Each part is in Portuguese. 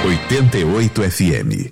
88 FM.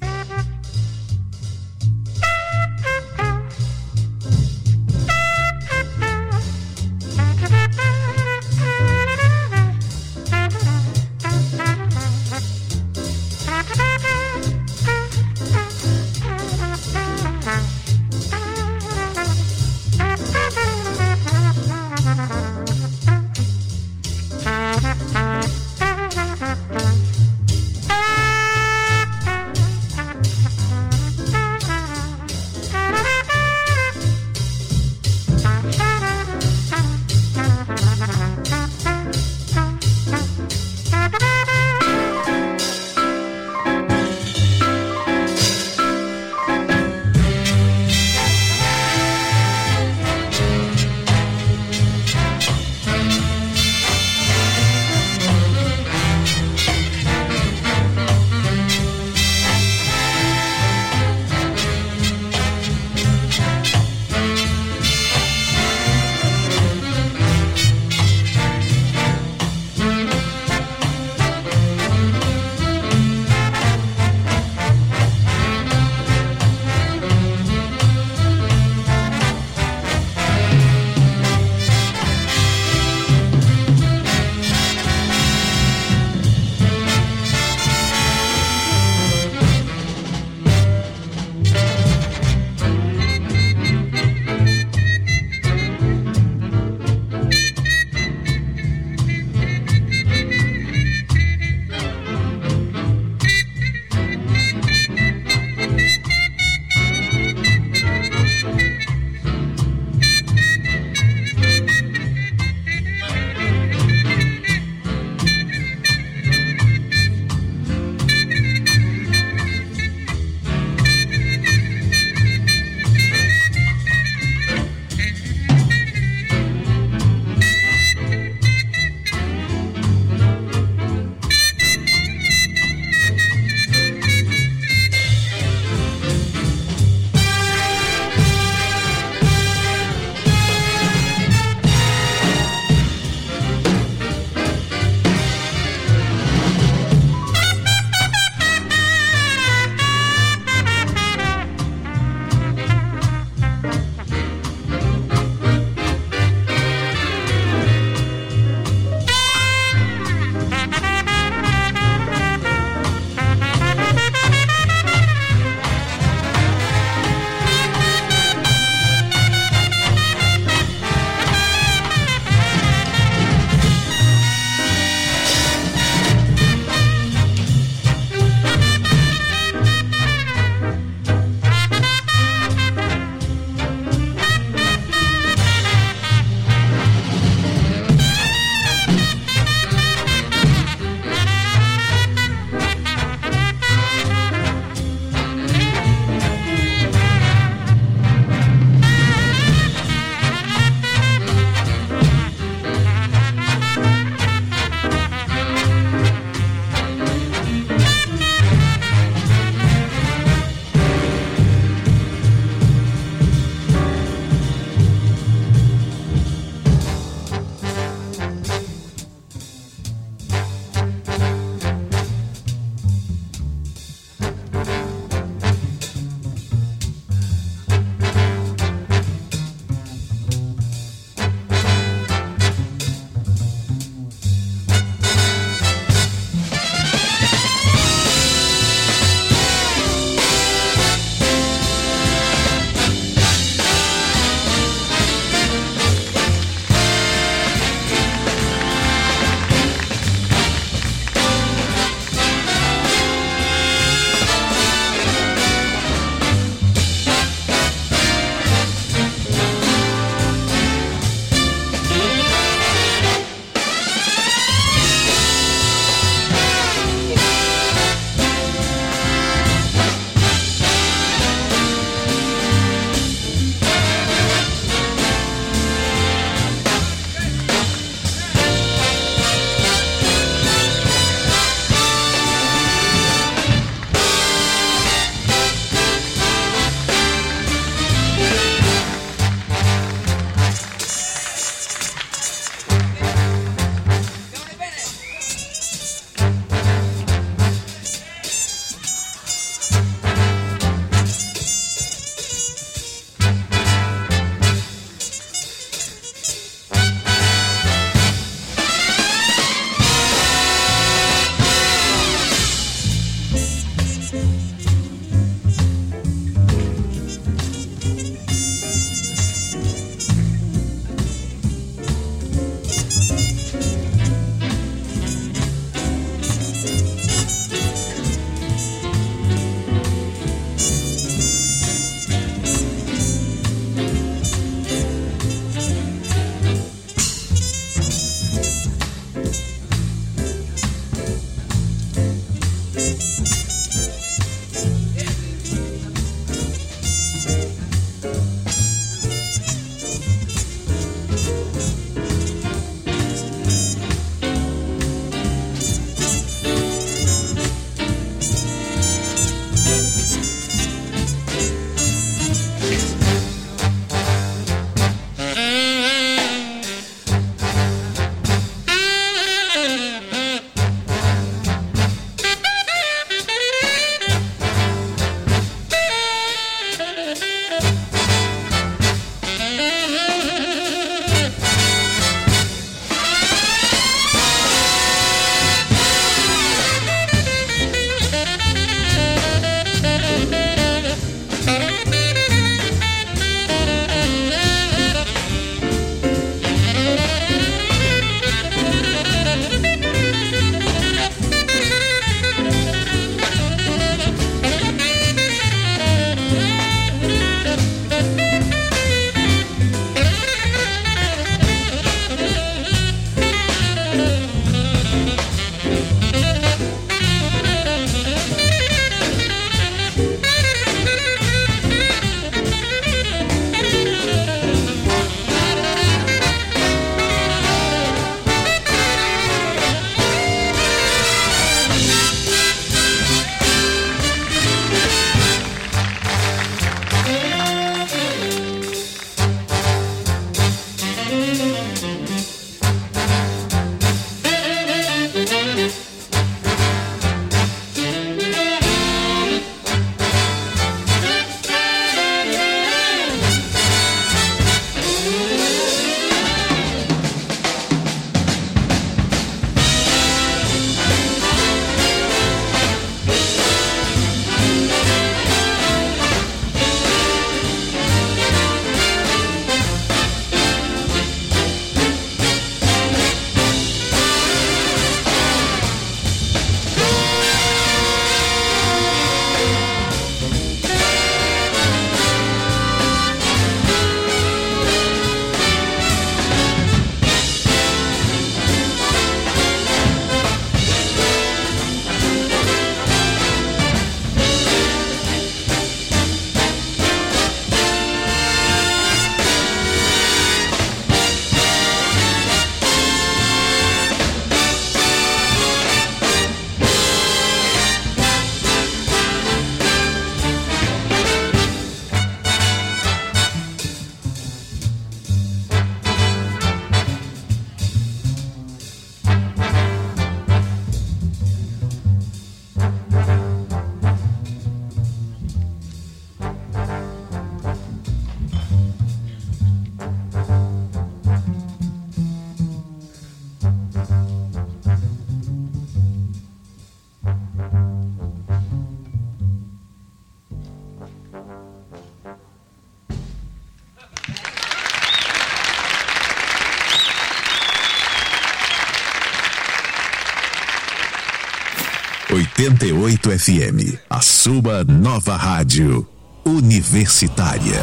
88 FM, a sua nova rádio universitária.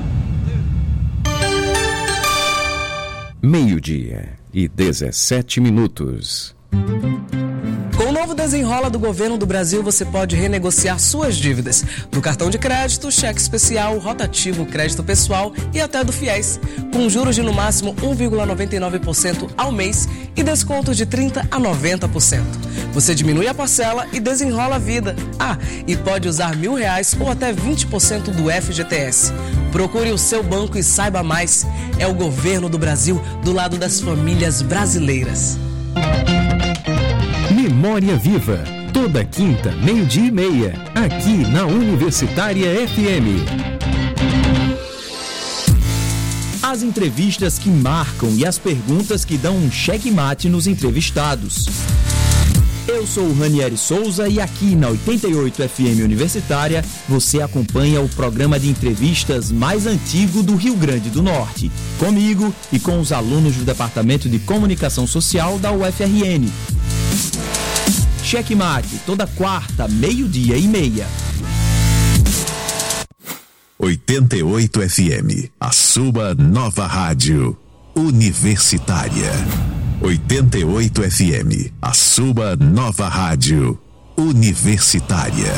12:17. Com o novo Desenrola do Governo do Brasil, você pode renegociar suas dívidas do cartão de crédito, cheque especial, rotativo, crédito pessoal e até do FIES, com juros de no máximo 1,99% ao mês e descontos de 30% a 90%. Você diminui a parcela e desenrola a vida. E pode usar R$1.000 ou até 20% do FGTS. Procure o seu banco e saiba mais. É o Governo do Brasil do lado das famílias brasileiras. Memória Viva, toda quinta, 12:30, aqui na Universitária FM. As entrevistas que marcam e as perguntas que dão um checkmate nos entrevistados. Eu sou o Ranieri Souza e aqui na 88 FM Universitária você acompanha o programa de entrevistas mais antigo do Rio Grande do Norte, comigo e com os alunos do Departamento de Comunicação Social da UFRN. Checkmate, toda quarta, 12:30. 88 FM, a sua nova rádio universitária. 88 FM, a sua nova rádio universitária.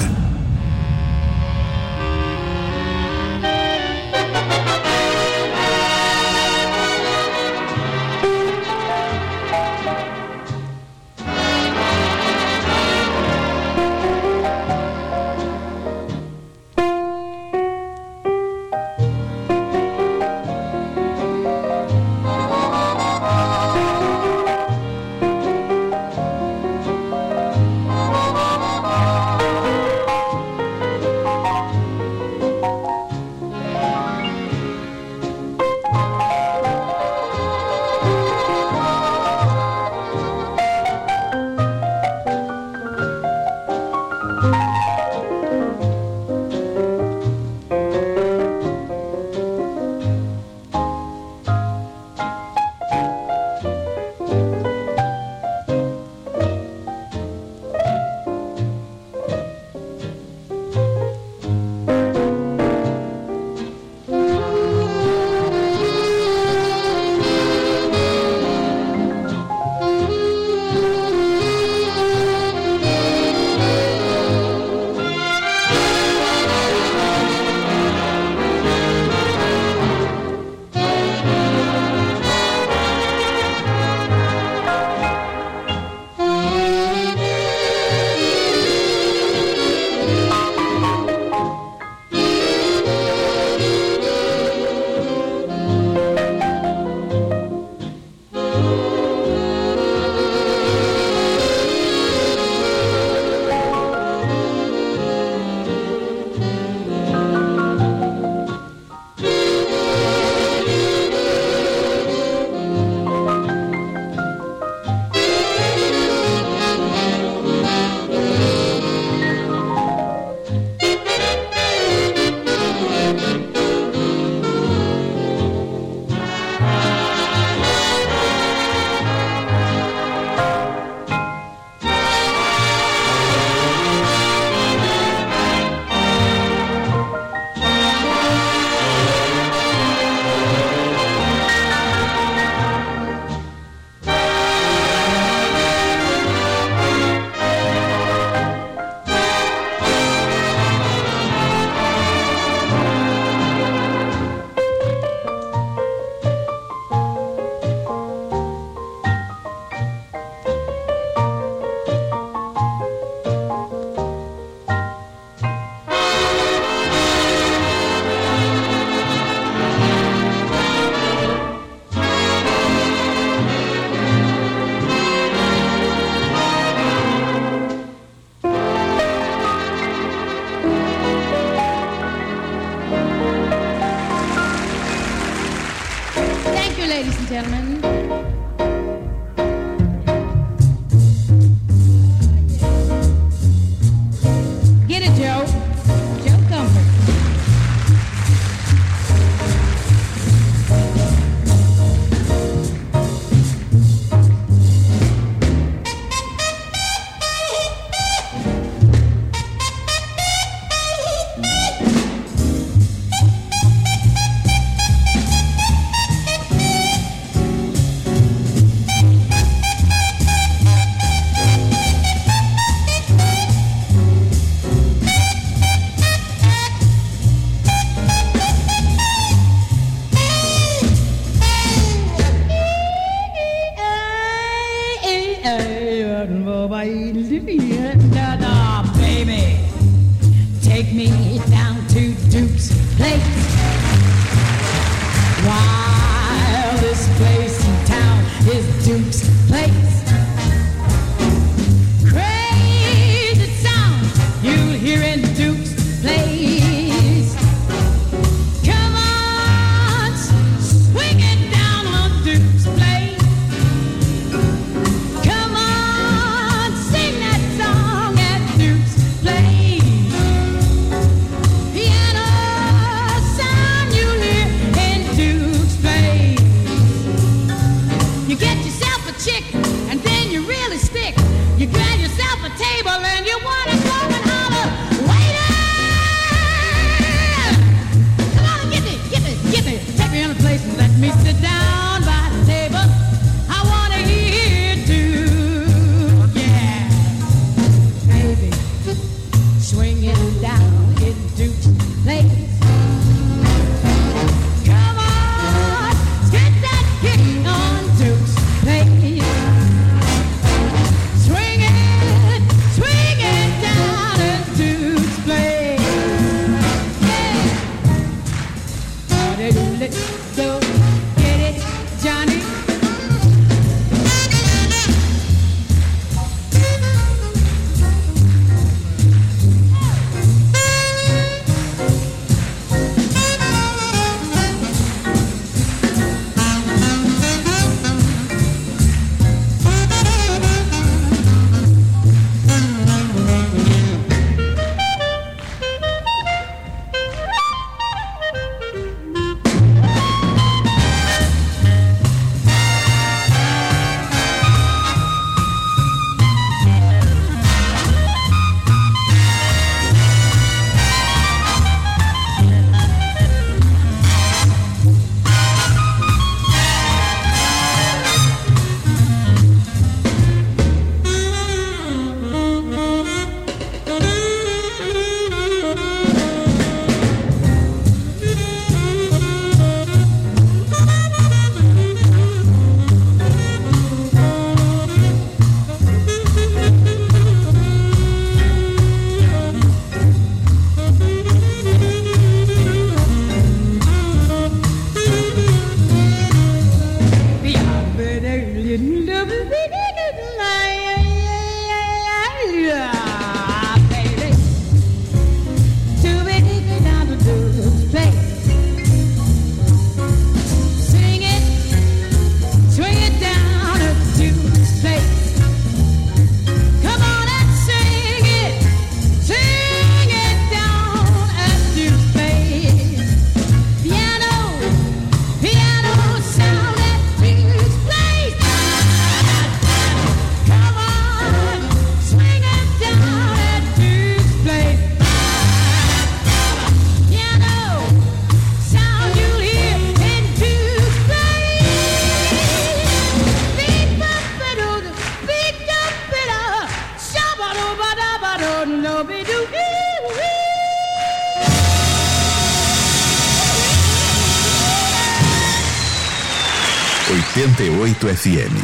88 FM.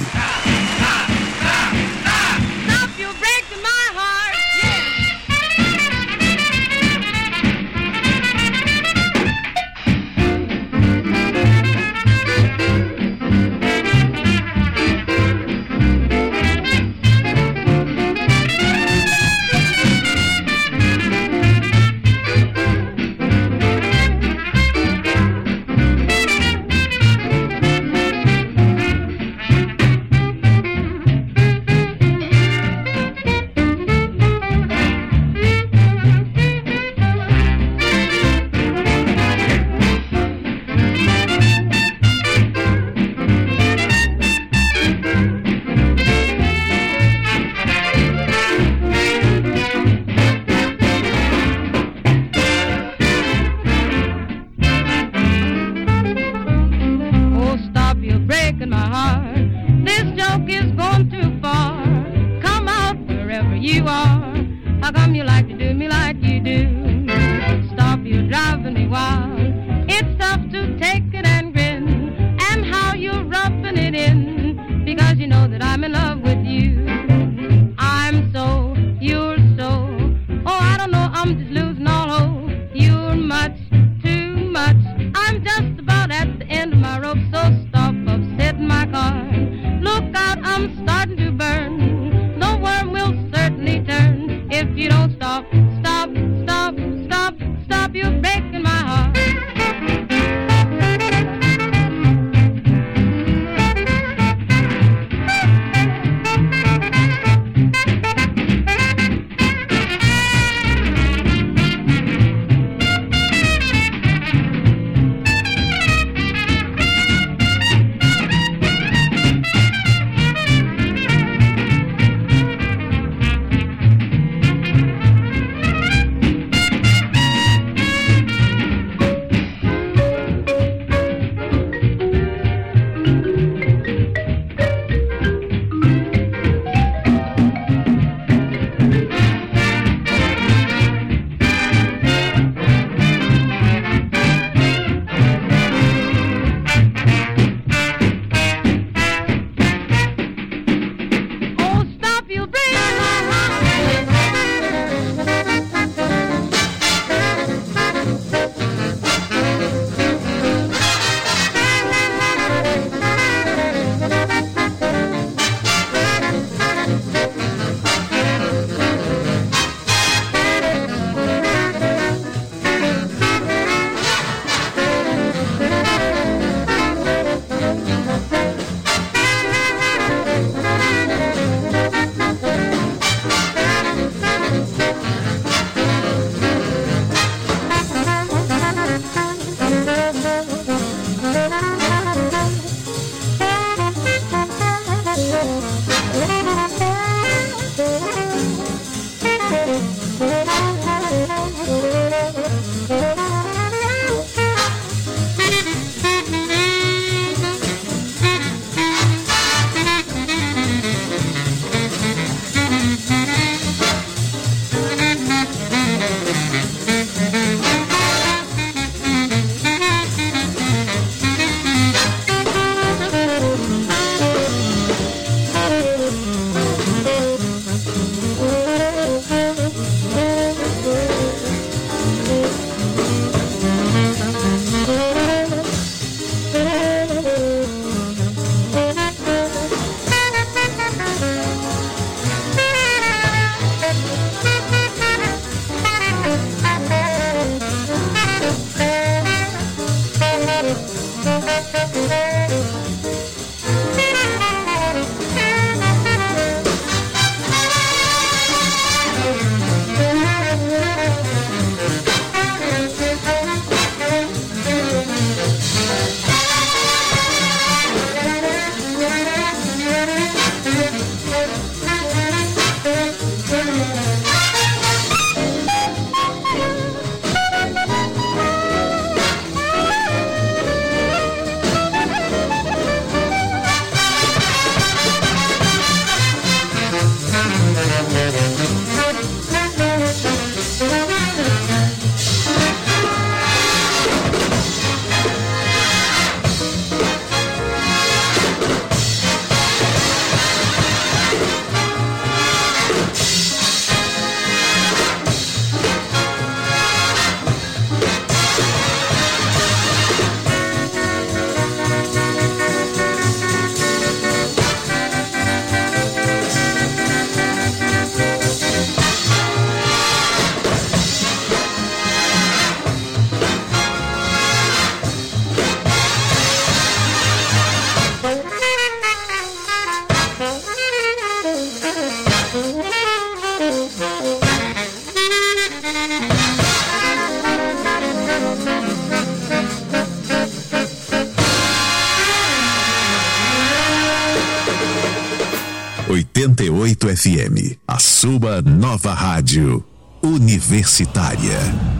88 FM, a sua nova rádio universitária.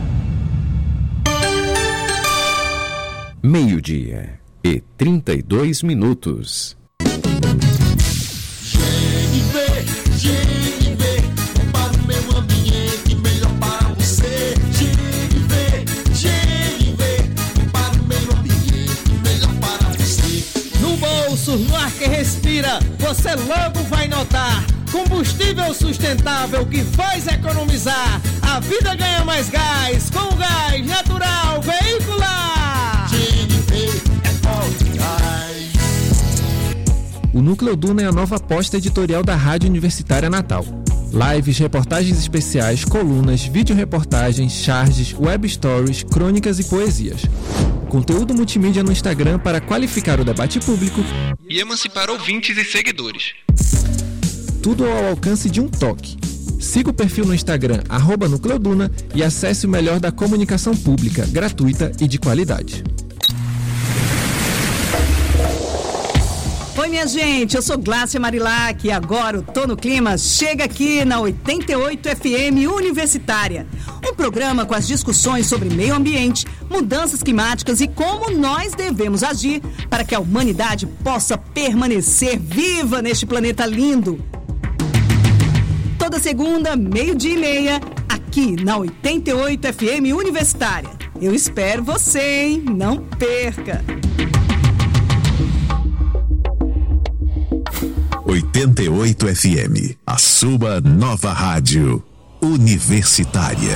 12:32. GNV, para o meio ambiente, melhor para você. GNV, para o meio ambiente, melhor para você. No bolso, no ar que respira, você logo vai notar. Combustível sustentável que faz economizar. A vida ganha mais gás com gás natural veicular. GNV é bom gás. O Núcleo Duna é a nova aposta editorial da Rádio Universitária Natal. Lives, reportagens especiais, colunas, vídeo-reportagens, charges, web stories, crônicas e poesias. Conteúdo multimídia no Instagram para qualificar o debate público e emancipar ouvintes e seguidores. Tudo ao alcance de um toque. Siga o perfil no Instagram @NúcleoDuna e acesse o melhor da comunicação pública, gratuita e de qualidade. Oi, minha gente, eu sou Glácia Marilac e agora o Tô no Clima chega aqui na 88 FM Universitária. Um programa com as discussões sobre meio ambiente, mudanças climáticas e como nós devemos agir para que a humanidade possa permanecer viva neste planeta lindo. Toda segunda, 12:30, aqui na 88 FM Universitária. Eu espero você, hein? Não perca! 88 FM, a sua nova rádio universitária.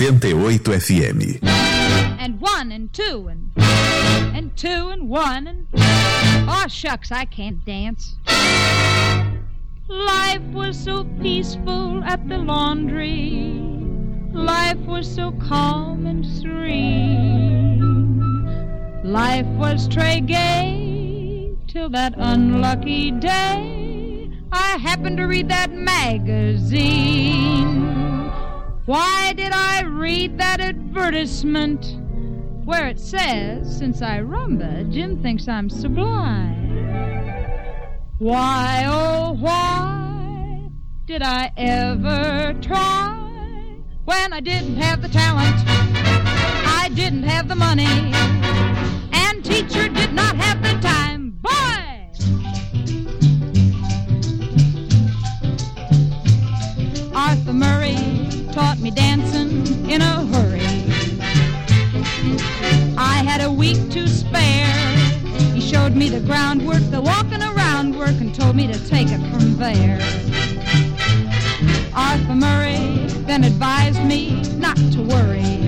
88 FM. And 1 and 2 and 2 and 1 and oh shucks, I can't dance. Life was so peaceful at the laundry. Life was so calm and serene. Life was tray gay till that unlucky day I happened to read that magazine. Why did I read that advertisement where it says, since I rumba, Jim thinks I'm sublime? Why, oh, why did I ever try when I didn't have the talent, I didn't have the money, and teacher did not have the time? Boy! Arthur Murray taught me dancing in a hurry. I had a week to spare. He showed me the groundwork, the walking around work, and told me to take it from there. Arthur Murray then advised me not to worry.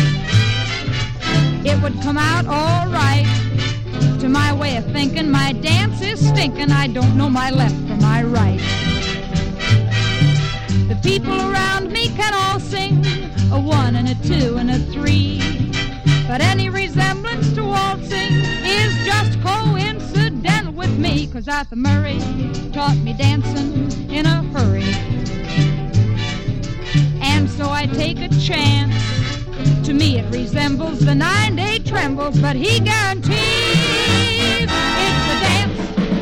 It would come out all right. To my way of thinking, my dance is stinking. I don't know my left from my right. The people around me can all sing a 1 and a 2 and a 3. But any resemblance to waltzing is just coincidental with me, 'cause Arthur Murray taught me dancing in a hurry. And so I take a chance. To me it resembles the 9-day trembles, but he guarantees it's a dance.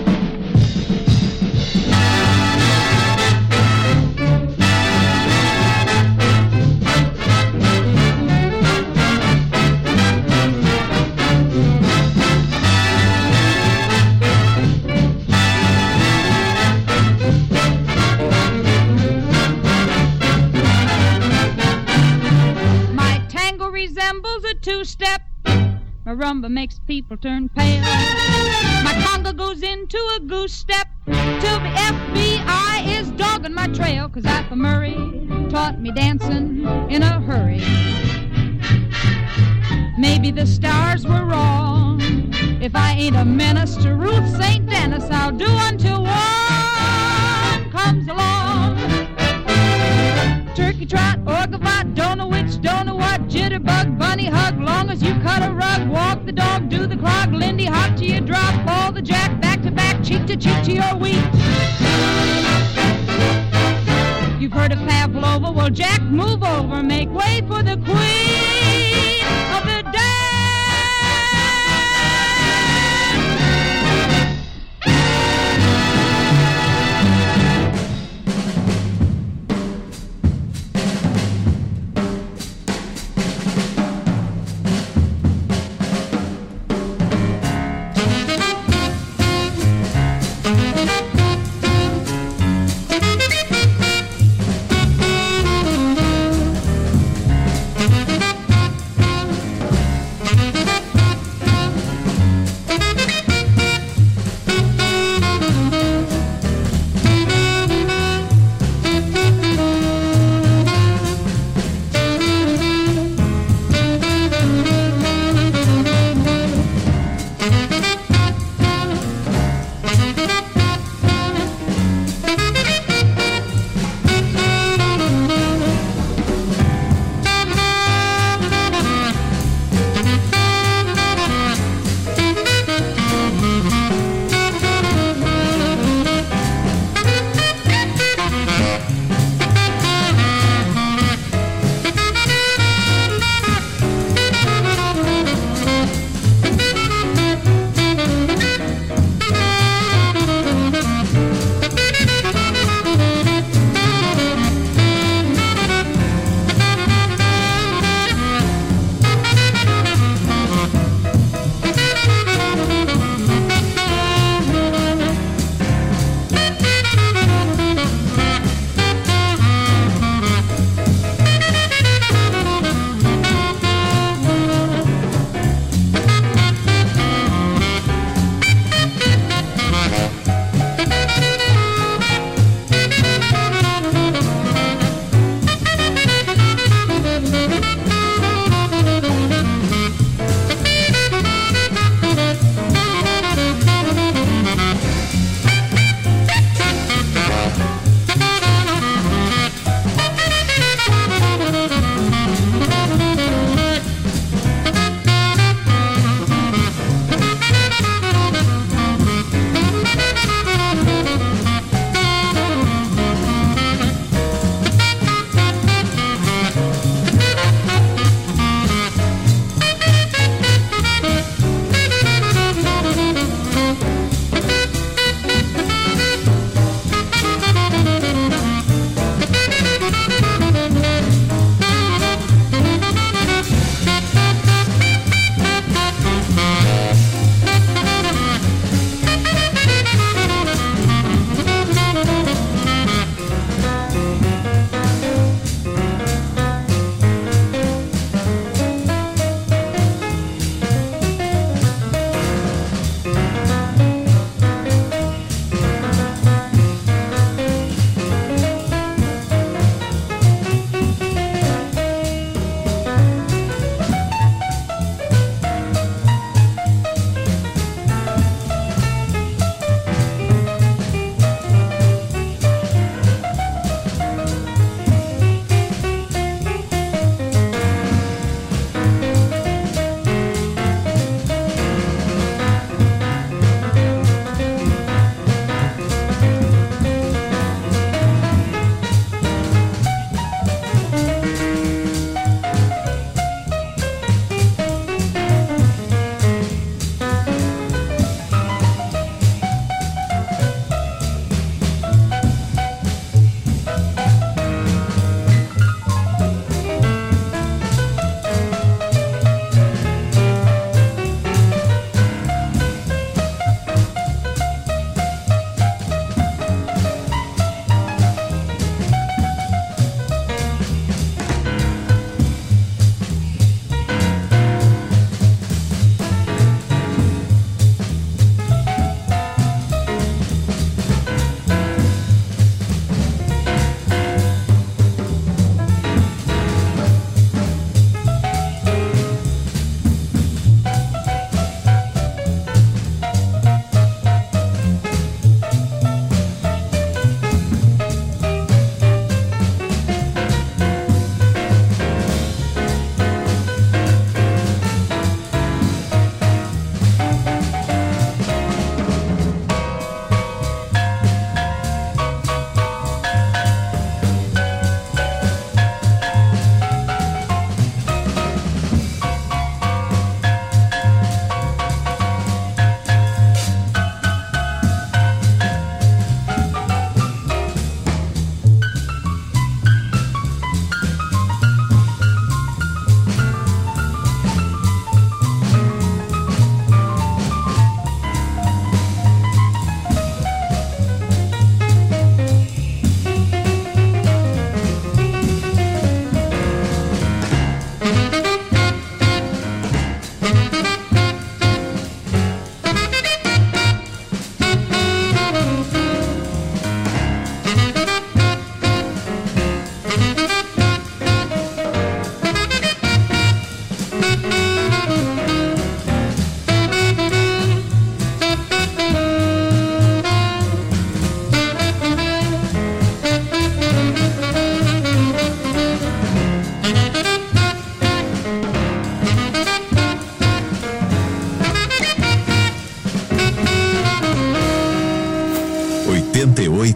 Resembles a 2-step. My rumba makes people turn pale. My conga goes into a goose step till the FBI is dogging my trail, 'cause Arthur Murray taught me dancing in a hurry. Maybe the stars were wrong. If I ain't a menace to Ruth St. Denis, I'll do until one comes along. Turkey trot, orgavot, don't know which, don't know what, jitterbug, bunny hug, long as you cut a rug, walk the dog, do the clog, Lindy hop to your drop, ball the jack, back to back, cheek to your wheat. You've heard of Pavlova, well Jack, move over, make way for the queen of the day.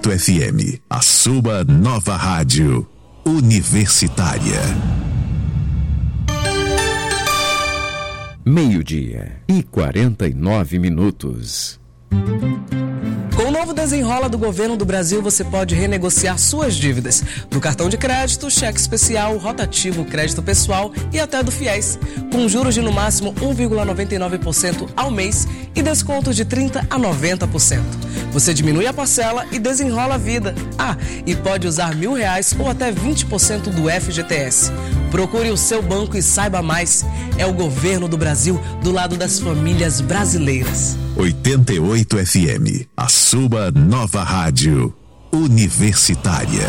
88 FM, a sua nova rádio universitária. 12:49. Com o novo desenrola do governo do Brasil, você pode renegociar suas dívidas do cartão de crédito, cheque especial, rotativo, crédito pessoal e até do FIES, com juros de no máximo 1,99% ao mês e descontos de 30% a 90%. Você diminui a parcela e desenrola a vida. E pode usar R$1.000 ou até 20% do FGTS. Procure o seu banco e saiba mais. É o governo do Brasil do lado das famílias brasileiras. 88 FM, a sua nova rádio universitária.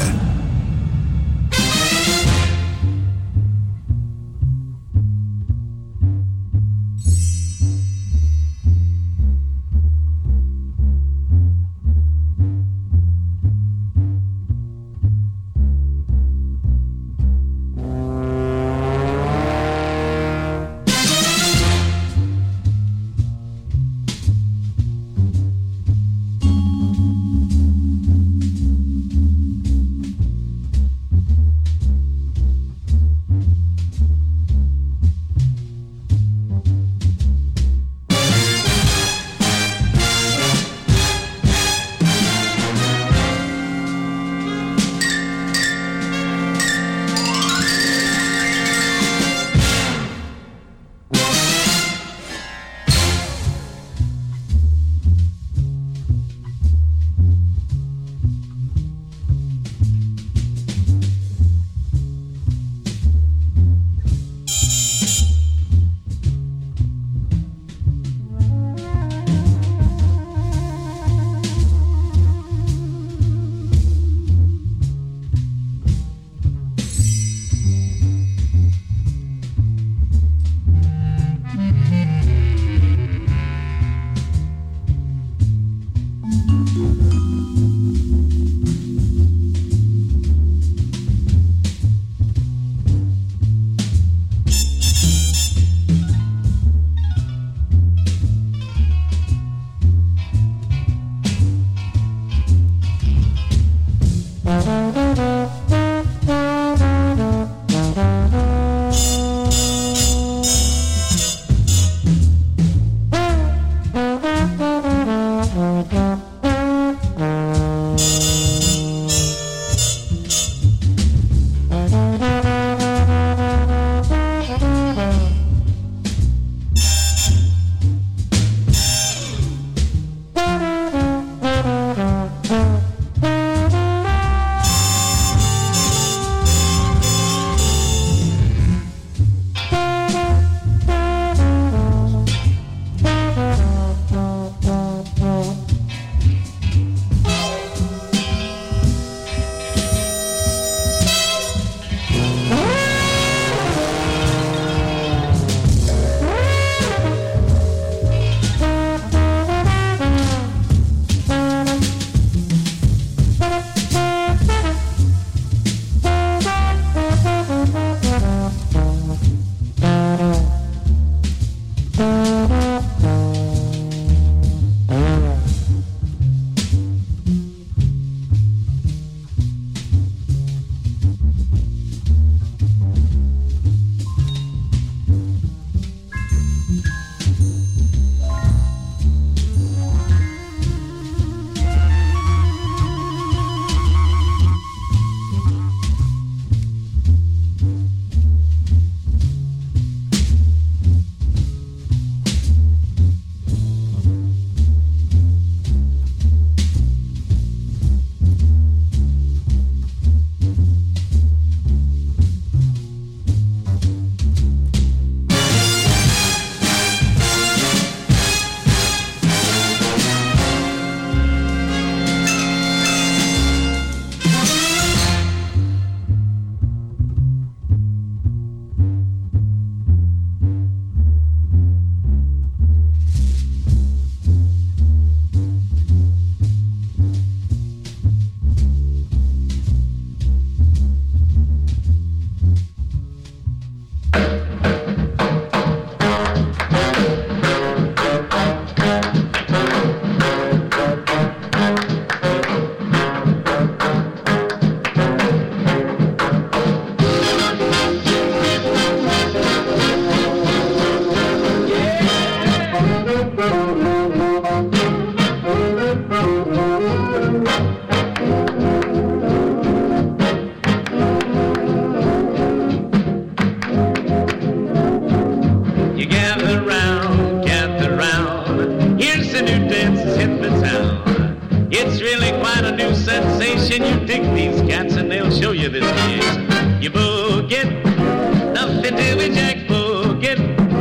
sensation. You dig these cats and they'll show you this is. You boogie, nothing to it, Jack boogie.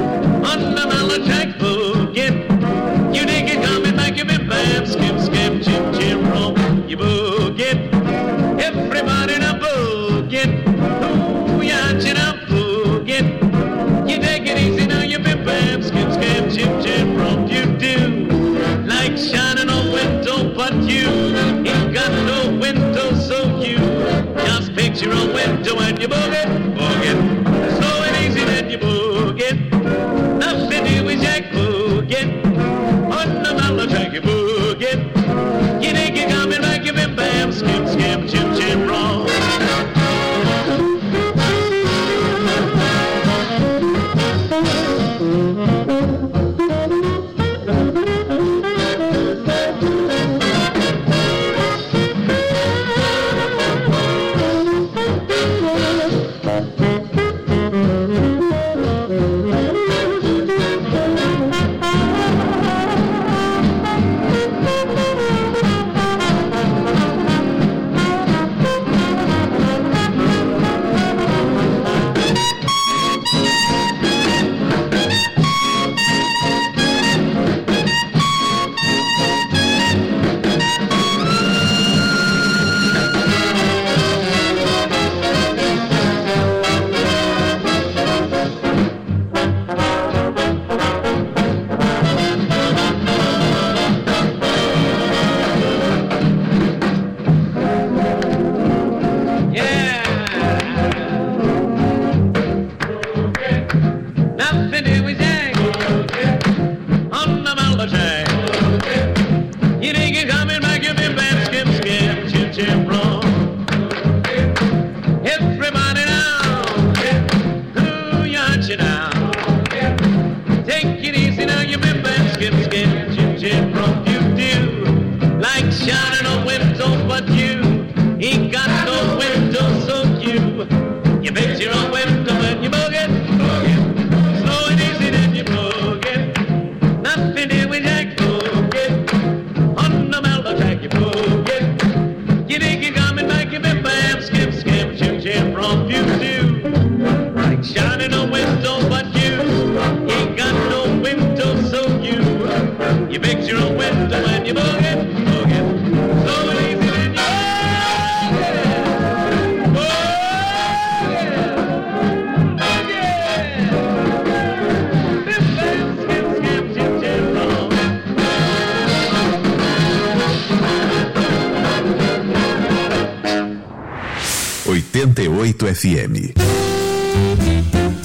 On the mellow track boogie. You dig it coming like you've been bam, skip, skip, chim, chim, roll. You boogie, everybody now boogie. Ooh, yeah, you now boogie. You take it easy now, you've been bam, skip, skip, chim, chim, roll. You do like shining on window, but you ain't got no window, so you just picture a window and you boogie, boogie. Slow and easy, then you boogie. Nothing to is Jack boogie. On the mellow track, you boogie. You think you're coming back, you've been bam, skip, skip, chim, chim, roll. FM.